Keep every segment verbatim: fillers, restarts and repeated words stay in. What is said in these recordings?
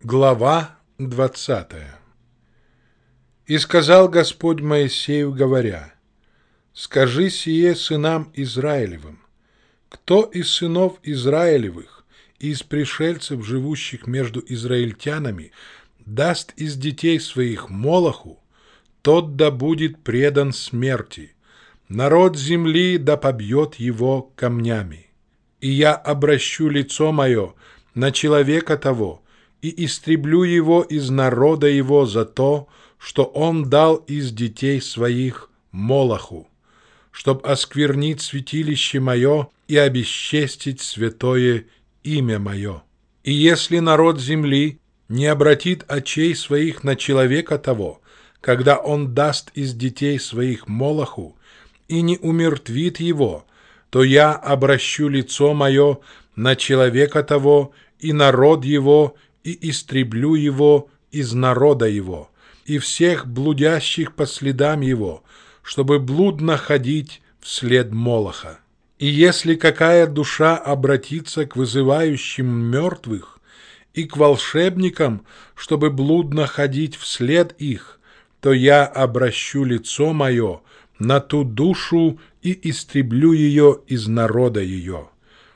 Глава двадцатая. «И сказал Господь Моисею, говоря: скажи сие сынам Израилевым: кто из сынов Израилевых и из пришельцев, живущих между израильтянами, даст из детей своих Молоху, тот да будет предан смерти. Народ земли да побьет его камнями. И я обращу лицо мое на человека того, и истреблю его из народа его за то, что он дал из детей своих Молоху, чтоб осквернить святилище мое и обесчестить святое имя мое. И если народ земли не обратит очей своих на человека того, когда он даст из детей своих Молоху, и не умертвит его, то я обращу лицо мое на человека того и народ его, и истреблю его из народа его, и всех блудящих по следам его, чтобы блудно ходить вслед Молоха. И если какая душа обратится к вызывающим мертвых и к волшебникам, чтобы блудно ходить вслед их, то я обращу лицо мое на ту душу и истреблю ее из народа ее.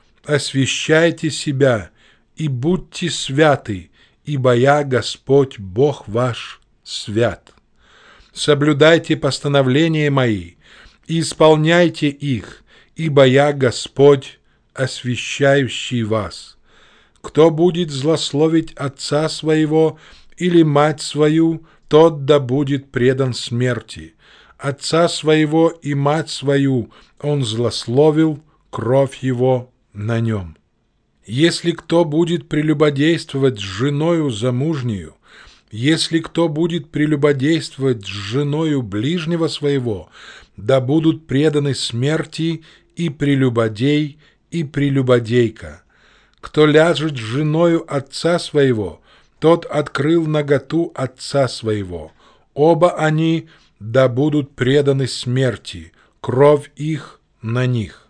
Освящайте себя и будьте святы, ибо я, Господь, Бог ваш, свят. Соблюдайте постановления мои и исполняйте их, ибо я, Господь, освящающий вас. Кто будет злословить отца своего или мать свою, тот да будет предан смерти. Отца своего и мать свою он злословил, кровь его на нем. Если кто будет прелюбодействовать с женою замужнею, если кто будет прелюбодействовать с женою ближнего своего, да будут преданы смерти и прелюбодей, и прелюбодейка. Кто ляжет с женою отца своего, тот открыл наготу отца своего. Оба они да будут преданы смерти, кровь их на них.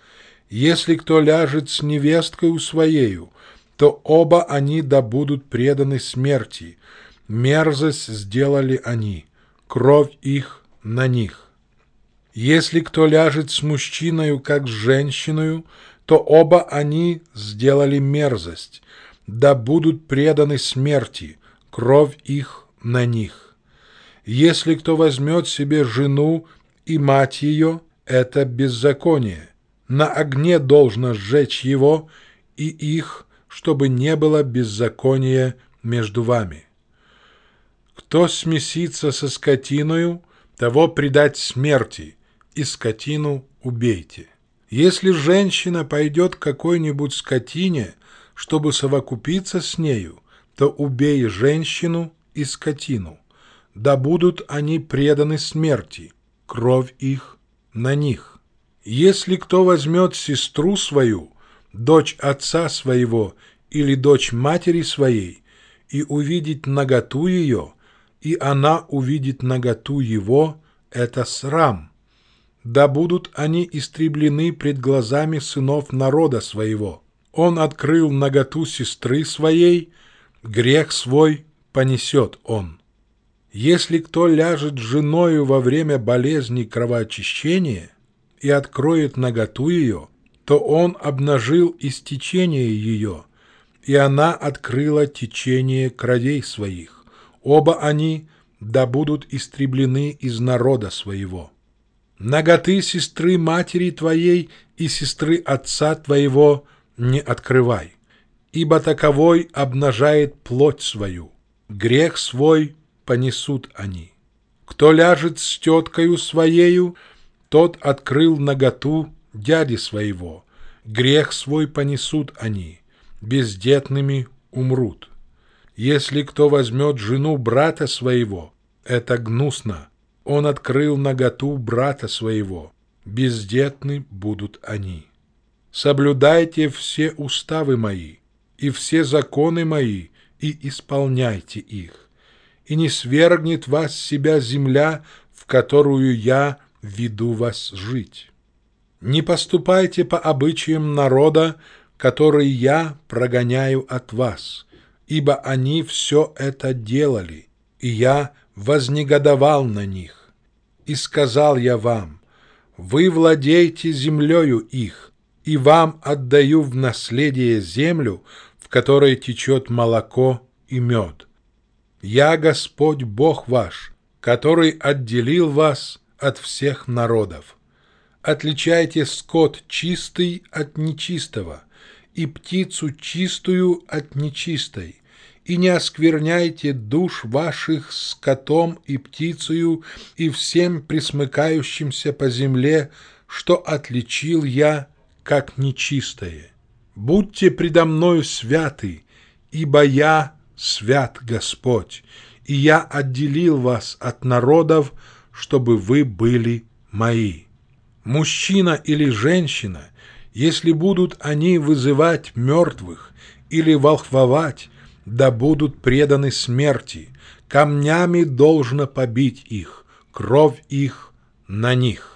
Если кто ляжет с невесткою своею, то оба они да будут преданы смерти. Мерзость сделали они, кровь их на них. Если кто ляжет с мужчиною, как с женщиною, то оба они сделали мерзость, да будут преданы смерти, кровь их на них. Если кто возьмет себе жену и мать ее, это беззаконие. На огне должно сжечь его и их, чтобы не было беззакония между вами. Кто смесится со скотиною, того предать смерти, и скотину убейте. Если женщина пойдет к какой-нибудь скотине, чтобы совокупиться с нею, то убей женщину и скотину, да будут они преданы смерти, кровь их на них. Если кто возьмет сестру свою, дочь отца своего или дочь матери своей, и увидит наготу ее, и она увидит наготу его, это срам. Да будут они истреблены пред глазами сынов народа своего. Он открыл наготу сестры своей, грех свой понесет он. Если кто ляжет с женою во время болезни кровоочищения и откроет наготу ее, то он обнажил истечение ее, и она открыла течение кровей своих. Оба они да будут истреблены из народа своего. Наготы сестры матери твоей и сестры отца твоего не открывай, ибо таковой обнажает плоть свою. Грех свой понесут они. Кто ляжет с теткою своею, тот открыл наготу дяди своего. Грех свой понесут они, бездетными умрут. Если кто возьмет жену брата своего, это гнусно. Он открыл наготу брата своего, бездетны будут они. Соблюдайте все уставы мои и все законы мои, и исполняйте их. И не свергнет вас с себя земля, в которую я веду вас жить. Не поступайте по обычаям народа, который я прогоняю от вас, ибо они все это делали, и я вознегодовал на них. И сказал я вам: вы владеете землею их, и вам отдаю в наследие землю, в которой течет молоко и мед. Я Господь Бог ваш, который отделил вас от всех народов. Отличайте скот чистый от нечистого, и птицу чистую от нечистой, и не оскверняйте душ ваших скотом и птицею и всем пресмыкающимся по земле, что отличил я, как нечистое. Будьте предо мною святы, ибо я свят Господь, и я отделил вас от народов, чтобы вы были мои. Мужчина или женщина, если будут они вызывать мертвых или волхвовать, да будут преданы смерти, камнями должно побить их, кровь их на них.